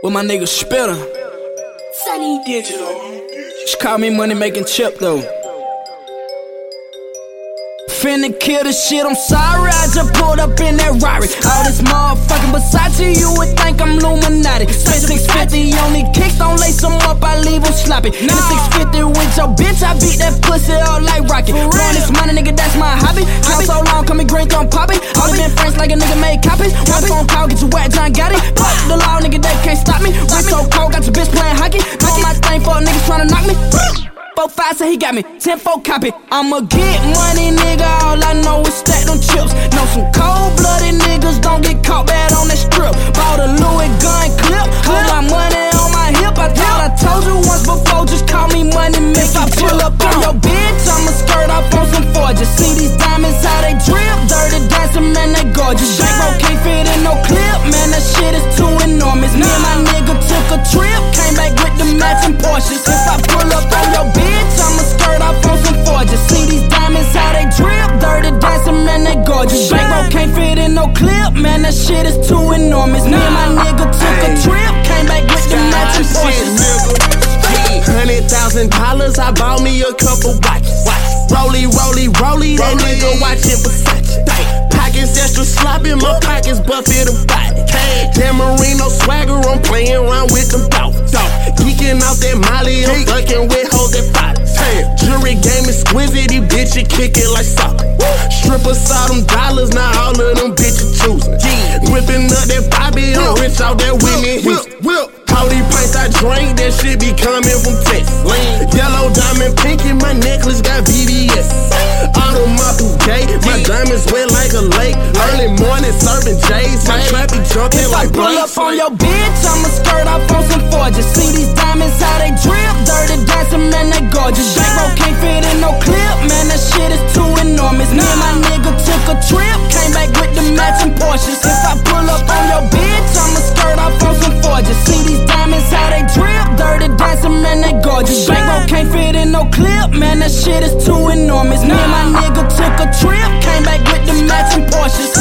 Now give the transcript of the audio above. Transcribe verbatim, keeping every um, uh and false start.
with my nigga Spitter. Sunny Digital. She call me money making chip though. Finna kill this shit, I'm sorry, I just pulled up in that Rari. All this motherfucking Versace, you would think I'm Illuminati. Spend six fifty on these kicks, don't lace them up, I leave them sloppy. In the six fifty with your bitch, I beat that pussy up like Rocky. Blowing this money, nigga, that's my hobby. Count so long, call me green, don't pop it. All been friends like a nigga made copies. One phone call, get you wet, John got it. Fuck the law, nigga, they can't stop me. Wrist so cold, got your bitch playing hockey. Doing my thing for niggas tryna knock me. Four, five, say he got me, ten, four, copy. I'ma get money, nigga, all I know is stack them chips. Know some cold-blooded niggas don't get caught bad on that strip. Bought a Louis gun clip, hold my money on my hip. I thought I told you once before, just call me money, make I pull up on your bitch, I'ma skirt off on some forges. See these diamonds, how they drip, dirty dancing, man, they gorgeous. Bankroll can't fit in no clip, man, that shit is too enormous. Me and my nigga took a trip, came back with the matching Porsches. If I pull up on your bitch, I'ma skirt off on some forges. See these diamonds, how they drip, dirty dancing, man, they gorgeous. Bankroll can't fit in no clip, man, that shit is too enormous. Me and my nigga took a trip, came back with the matching Porsches. Hundred thousand dollars, I bought me a couple watches. Rolly, rolly, rolly, that nigga watching Versace. Pockets extra sloppy, my pockets buffet the body. Dan Marino swagger, I'm playing around with them dogs. Geeking off that Molly, I'm fucking with hoes that fight. Jury game exquisite, these bitches kick it like soccer. Strippers saw them dollars, now all of them bitches choosing. Whipping up that Bobby, I'm rich out that Whitney Houston. All these pints I drink, that shit be coming from Texas. Yellow diamond pinky, my necklace got V V S. Auto my bouquet, my diamonds wet like a lake. Early morning serving J's, my trap be jumping like pull up on your bitch, I'ma skirt off on some forges. See these diamonds, how they drip, dirty dancing, man, they gorgeous. Bankroll can't fit in no clip, man, that shit is too enormous. Me and my nigga took a trip, came back with the matching Porsches. If I pull up on your bitch, I'ma skirt off on some forges. See these diamonds, how they drip, dirty dancing, man, they gorgeous. Bankroll can't fit in no clip, man, that shit is too enormous. Me and my nigga took a trip, came back with the matching Porsches.